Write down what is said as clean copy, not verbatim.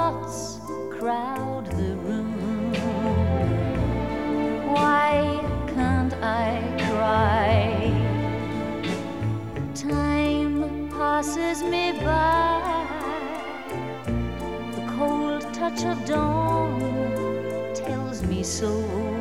thoughts crowd the room. Why can't I cry? Time passes me by. The cold touch of dawn tells me so.